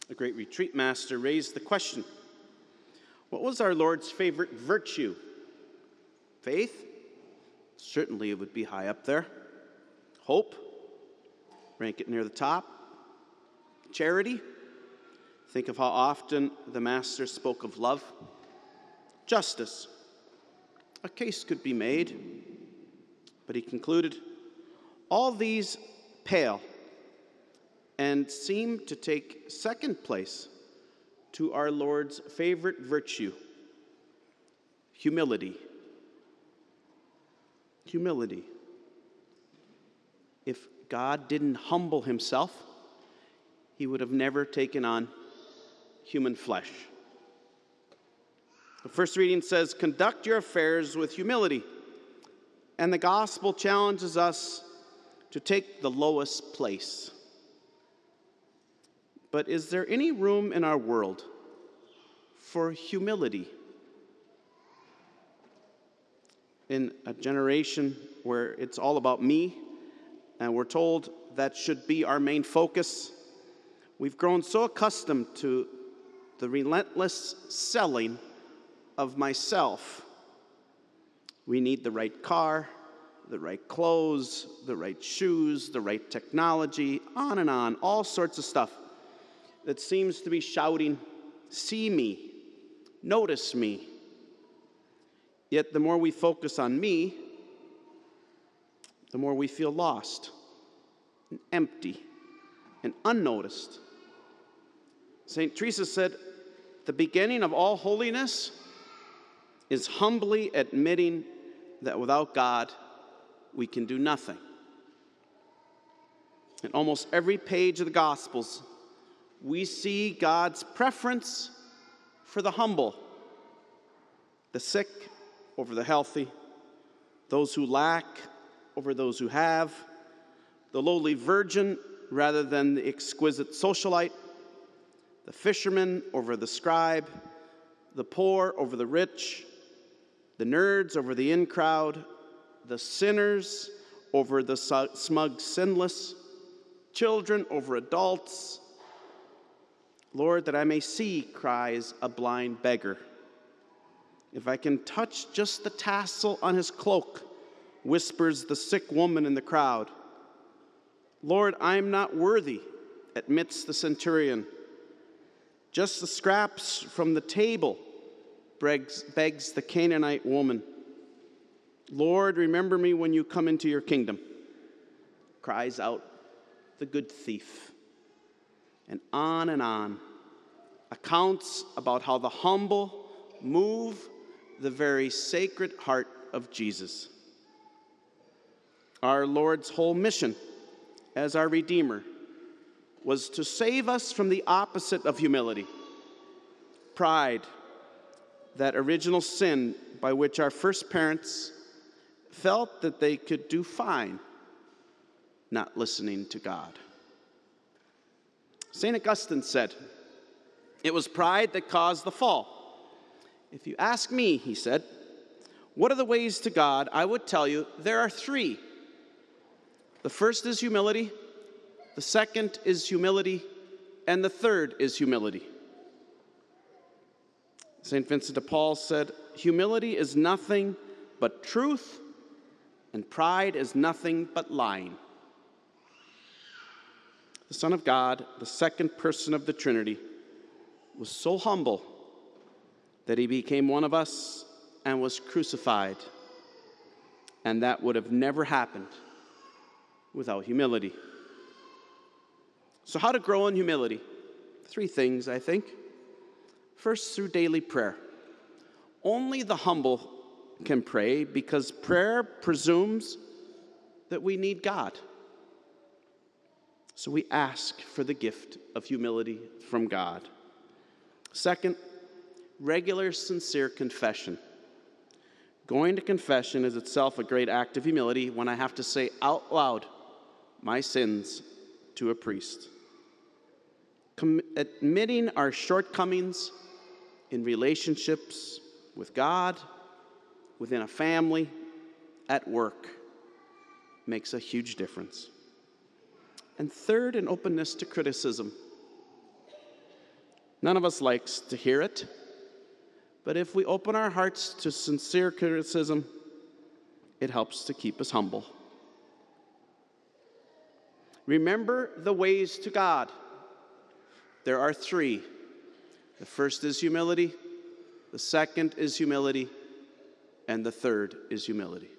A great retreat master raised the question, what was our Lord's favorite virtue? Faith? Certainly it would be high up there. Hope? Rank it near the top. Charity? Think of how often the master spoke of love. Justice? A case could be made, but he concluded, all these pale and seem to take second place to our Lord's favorite virtue, humility. Humility. If God didn't humble himself, he would have never taken on human flesh. The first reading says, conduct your affairs with humility. And the gospel challenges us to take the lowest place. But is there any room in our world for humility? In a generation where it's all about me, and we're told that should be our main focus, we've grown so accustomed to the relentless selling of myself. We need the right car, the right clothes, the right shoes, the right technology, on and on, all sorts of stuff that seems to be shouting, see me, notice me. Yet the more we focus on me, the more we feel lost and empty and unnoticed. St. Teresa said, the beginning of all holiness is humbly admitting that without God, we can do nothing. In almost every page of the Gospels, we see God's preference for the humble, the sick over the healthy, those who lack over those who have, the lowly virgin rather than the exquisite socialite, the fisherman over the scribe, the poor over the rich, the nerds over the in crowd, the sinners over the smug sinless, children over adults. Lord, that I may see, cries a blind beggar. If I can touch just the tassel on his cloak, whispers the sick woman in the crowd. Lord, I am not worthy, admits the centurion. Just the scraps from the table, begs the Canaanite woman. Lord, remember me when you come into your kingdom, cries out the good thief. And on, accounts about how the humble move the very sacred heart of Jesus. Our Lord's whole mission as our Redeemer was to save us from the opposite of humility, pride, that original sin by which our first parents felt that they could do fine not listening to God. St. Augustine said, it was pride that caused the fall. If you ask me, he said, what are the ways to God? I would tell you there are three. The first is humility, the second is humility, and the third is humility. St. Vincent de Paul said, humility is nothing but truth, and pride is nothing but lying. The Son of God, the second person of the Trinity, was so humble that he became one of us and was crucified. And that would have never happened without humility. So how to grow in humility? Three things, I think. First, through daily prayer. Only the humble can pray because prayer presumes that we need God. So we ask for the gift of humility from God. Second, regular, sincere confession. Going to confession is itself a great act of humility when I have to say out loud my sins to a priest. Admitting our shortcomings in relationships with God, within a family, at work, makes a huge difference. And third, an openness to criticism. None of us likes to hear it, but if we open our hearts to sincere criticism, it helps to keep us humble. Remember the ways to God. There are three. The first is humility, the second is humility, and the third is humility.